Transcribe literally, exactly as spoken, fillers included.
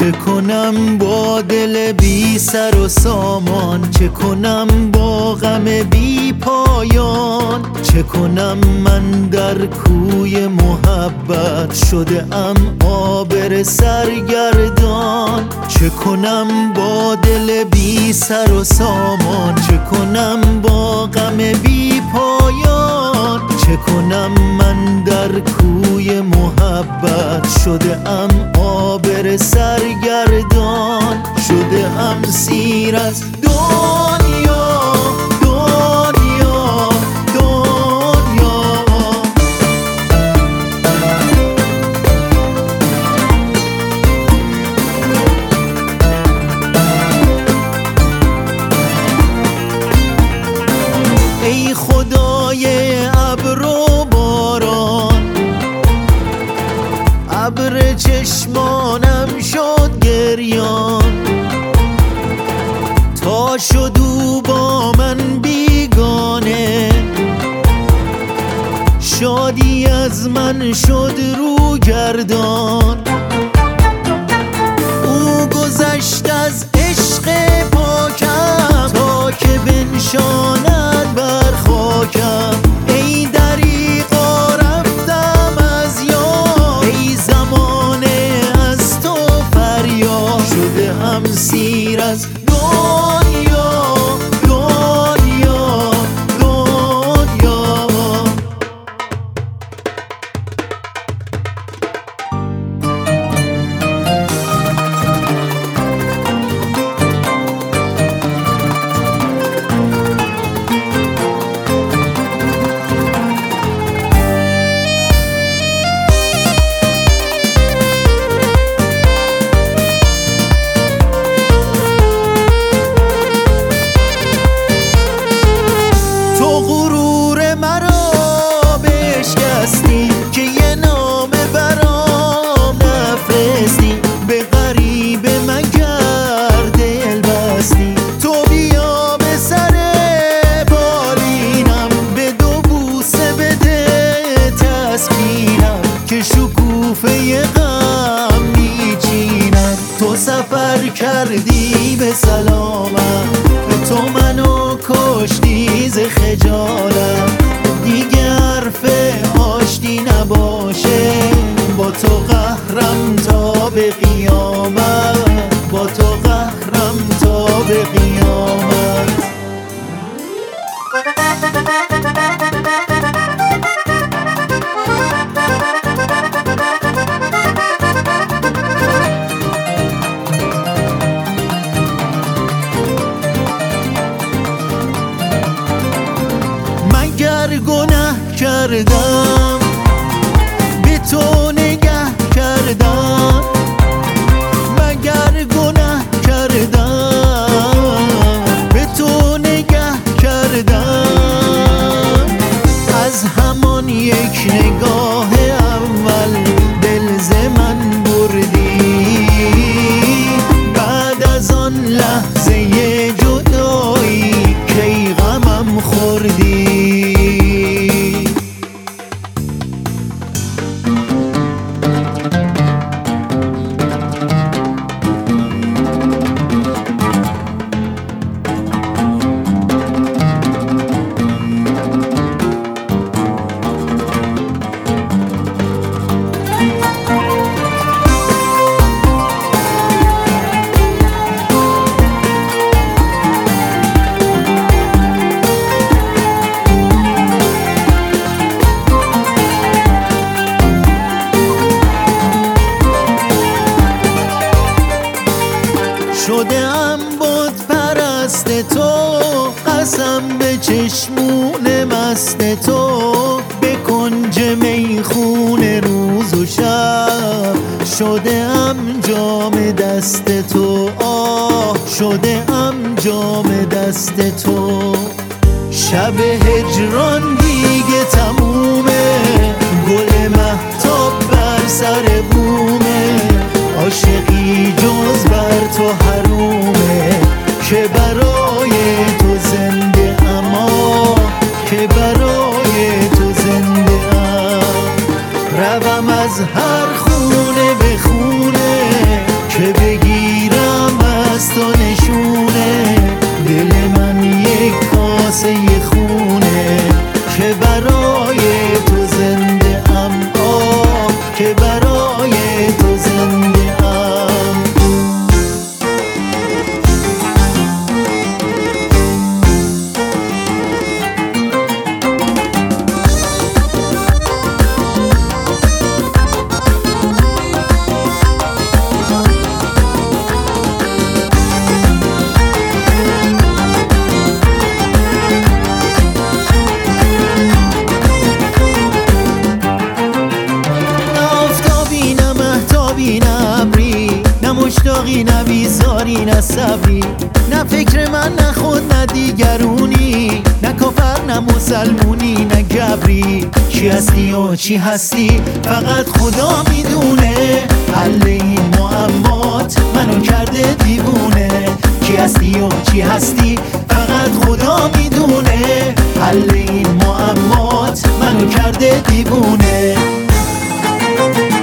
چه کنم با دل بی سر و سامان، چه کنم با غم بی پایان، چه کنم من در کوی محبت شده ام عابر سرگردان، چه کنم با دل بی سر و سامان، چه کنم با غم بی پایان، چه کنم من در کوی محبت شده ام عابر سرگردان، شده ام سیر از دنیا دنیا دنیا. ای خدای ابر و باران، ابر چشمانم شد گریان، تا شد او با من بیگانه، شادی از من شد رو گردان. او گذشت از عشق پاکم تا که بنشاند بر خاکم، ای دریغا رفتم از یاد، ای زمانه از تو فریاد، شده ام سیر از دنیا دنیا دنیا. که یه نامه برام نفرستی، به غریبه مگر دل بستی، تو بیا به سر بالینم، به دو بوسه بده تسکینم، که شکوفه غم میچینم. تو سفر کردی به سلامم، تو منو کشتی ز خجالم، دیگه حرف آشتی نباشه، با تو قهرم تا به قیامت، با تو قهرم تا به قیامت. مگر گناه کردم به تو نگه کردم، مگر گناه کردم به تو نگه کردم، از همان یک نگاه اول دل ز من بردی، بعد از آن لحظه جدایی کی غمم خوردی. شده ام بت پرست تو، قسم به چشمون مست تو، به کنج میخون روز و شب، شده ام جام دست تو، آه شده ام جام دست تو. شب هجران دیگه تمومه، گل مهتاب بر سر بومه، عاشقی جز بر تو حرومه، که برای تو زنده اما، که برای تو زنده ام، روم از هر خونه به خونه که بگی برای تو زنده ام. مشتاقی نه بیزاری نه صبری، نه فکر من نه خود نه دیگرونی، نه کافر نه مسلمونی نه گبری. چی هستی و چی هستی فقط خدا میدونه، حل این معمات منو کرده دیوونه. چی هستی و چی هستی فقط خدا میدونه، حل این معمات منو کرده دیوونه.